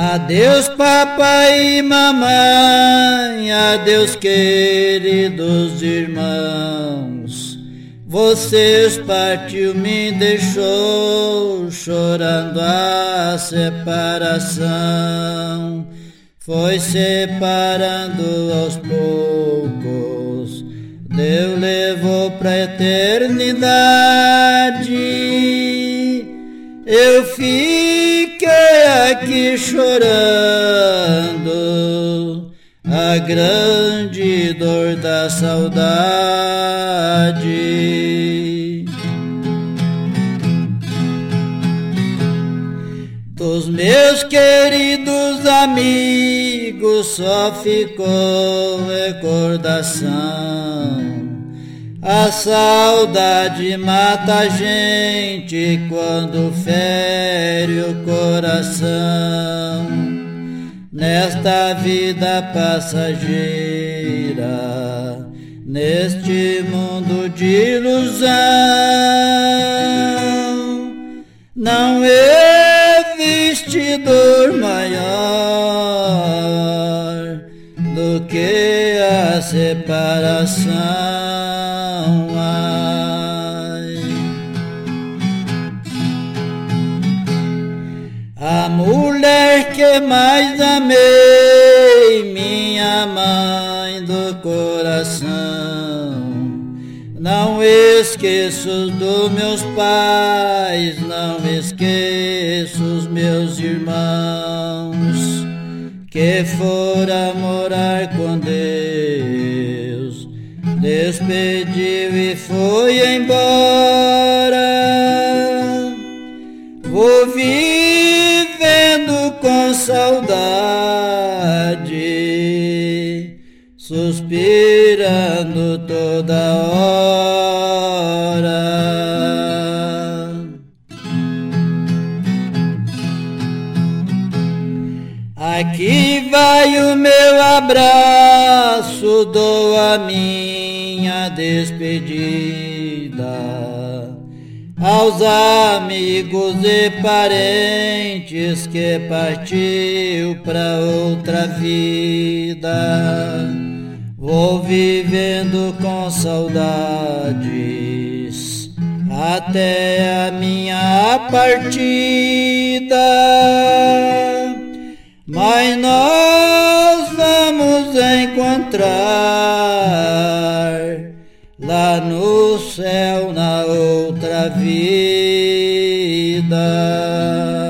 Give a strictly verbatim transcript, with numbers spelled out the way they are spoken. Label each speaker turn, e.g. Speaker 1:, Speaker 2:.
Speaker 1: Adeus papai e mamãe, adeus queridos irmãos. Vocês partiu, me deixou chorando a separação. Foi separando aos poucos, Deus levou pra eternidade. Eu fiquei aqui chorando a grande dor da saudade. Dos meus queridos amigos só ficou recordação. A saudade mata a gente quando fere o coração. Nesta vida passageira, neste mundo de ilusão, não existe dor maior do que a separação. A mulher que mais amei, minha mãe do coração. Não esqueço dos meus pais, não esqueço os meus irmãos, que foram morar com Deus, despediu e foi embora. Vou vivendo com saudade, suspirando toda hora. Aqui vai o meu abraço, dou a minha despedida aos amigos e parentes que partiu pra outra vida. Vou vivendo com saudades até a minha partida, mas nós vamos encontrar lá no céu na outra vida.